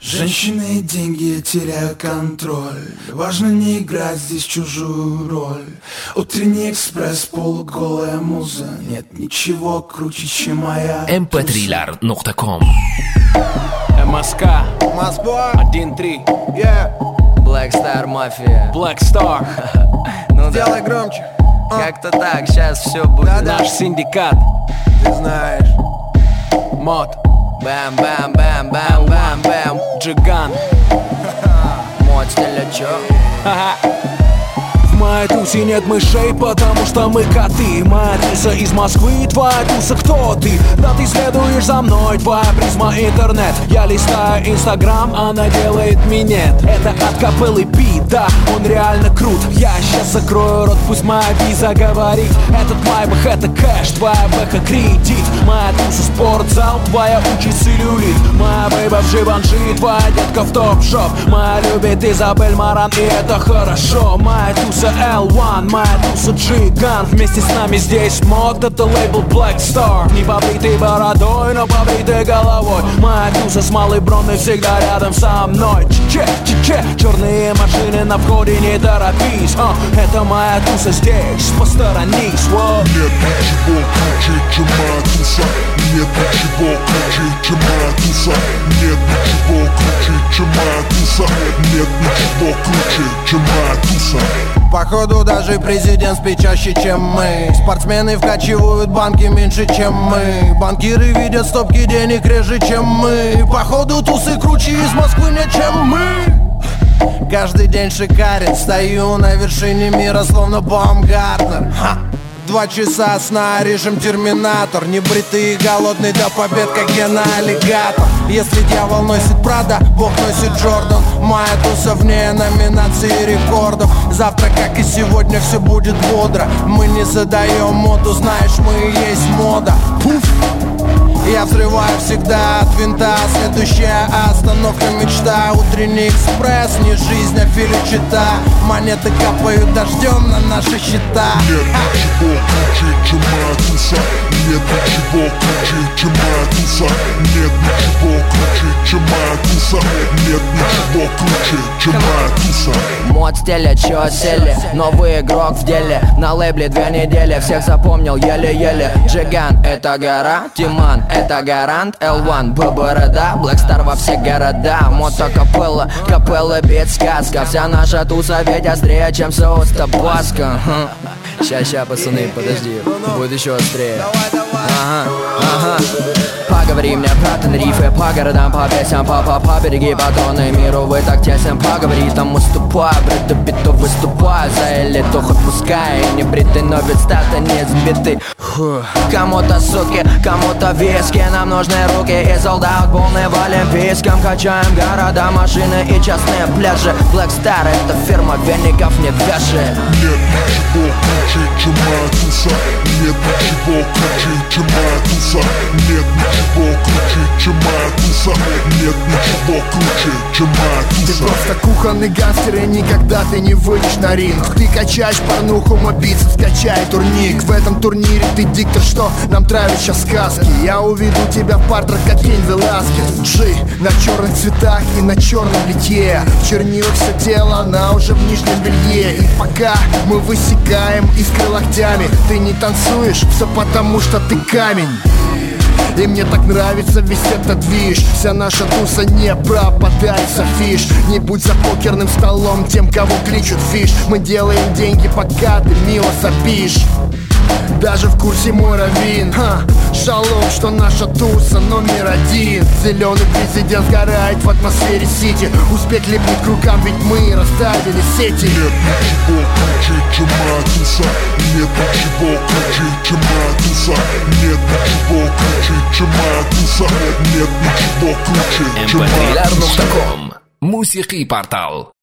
Женщины и деньги, я теряю контроль. Важно не играть здесь чужую роль. Утренний экспресс, полуголая муза. Нет ничего круче, чем моя mp3lar.com. МСК Москва 1-3 Black Star Mafia. Black Star. Ну сделай громче. Как-то так, сейчас все будет. Да-да. Наш синдикат. Ты знаешь. Мод Бэм-бэм-бэм-бэм-бэм-бэм. Джиган. Мод стиля чё? В моей тусе нет мышей, потому что мы коты. Моя туса из Москвы, твоя туса кто ты? Да ты следуешь за мной, твоя призма интернет. Я листаю инстаграм, она делает минет. Это от капеллы бит, да, он реально крут. Я сейчас закрою рот, пусть моя виза говорит. Этот майбах это кэш, твоя бэха кредит. Моя туса спортзал, твоя учи целлюлит. Моя бейба в Живанши, твоя детка в топ-шоп. Моя любит Изабель Маран, и это хорошо. Моя туса L1, моя туса Джигант. Вместе с нами здесь мод, это лейбл Black Star. Не побритой бородой, но побритой головой. Моя туса с малой броной всегда рядом со мной. Че-че-че, черные машины на входе, не торопись. Это моя туса здесь, посторонись. Нет ничего круче, чем моя туса. Нет ничего круче, чем моя туса. Нет ничего круче, чем моя туса. Нет ничего круче, чем моя туса. Походу даже президент спит чаще, чем мы. Спортсмены вкачивают банки меньше, чем мы. Банкиры видят стопки денег реже, чем мы. Походу тусы круче из Москвы нет, чем мы. Каждый день шикарен, стою на вершине мира, словно Баумгартнер. 2 часа сна, режим терминатор. Небритый и голодный до побед, как гена-аллигатор. Если дьявол носит Прада, Бог носит Джордан. Моя туса вне номинации рекордов. Завтра, как и сегодня, все будет бодро. Мы не задаем моду, знаешь, мы и есть мода. Пуф! Я взрываю всегда от винта. Следующая остановка мечта. Утренний экспресс, не жизнь, а филичита. Монеты капают дождем на наши счета. Нет ничего круче, чем моя туса. Нет ничего круче, чем моя туса. Нет ничего круче, чем моя туса. Нет ничего круче, чем моя туса. Мод стиля, чё сели? Новый игрок в деле. На лейбле 2 недели, всех запомнил еле-еле. Джиган это гора, Тиман это гарант. L1, борода, Black Star во все города. Мото капелла, капелла бит сказка. Вся наша туса ведь острее, чем соус табаско. Ща, пацаны, подожди, будет еще острее. Ага. Поговори мне про Тенрифе, по городам, по песням, по береги, патроны миру вы так тесен. Поговори, там уступай, бреду биту выступай. За элиту хоть пускай, не бритый, но ведь стата не сбитый. Кому-то суки, кому-то виски, нам нужны руки и солдат полный в олимпийском. Качаем города, машины и частные пляжи. Black Star это фирма, веников не вяжи. Нет ничего круче, чем моя туса. Нет ничего круче, чем моя туса. Нет ничего круче, чем моя туса. Нет ничего круче, чем моя туса. Ты просто кухонный гангстер, и никогда ты не выйдешь на ринг. Ты качаешь порнуху, мой бицепс качает турник. В этом турнире ты диктор, что нам травит сейчас сказки. Я уведу тебя в партер, как Кейн Веласкес. Джи на черных цветах и на черном литье. В чернилах все тело, она уже в нижнем белье. И пока мы высекаем искры локтями, ты не танцуешь, все потому что ты камень. И мне так нравится весь этот движ. Вся наша туса не пропадается фиш. Не будь за покерным столом тем, кого кличут фиш. Мы делаем деньги, пока ты мило сопишь. Даже в курсе мой раввин. Шалом, что наша туса номер 1. Зеленый президент сгорает в атмосфере сити. Успех липнет к рукам, ведь мы расставили сети. Нет ничего круче, чем моя туса. Нет ничего круче, чем моя туса. Нет ничего круче, чем моя туса. Нет ничего круче, чем моя туса. mp3lar.com. Musiqi portal.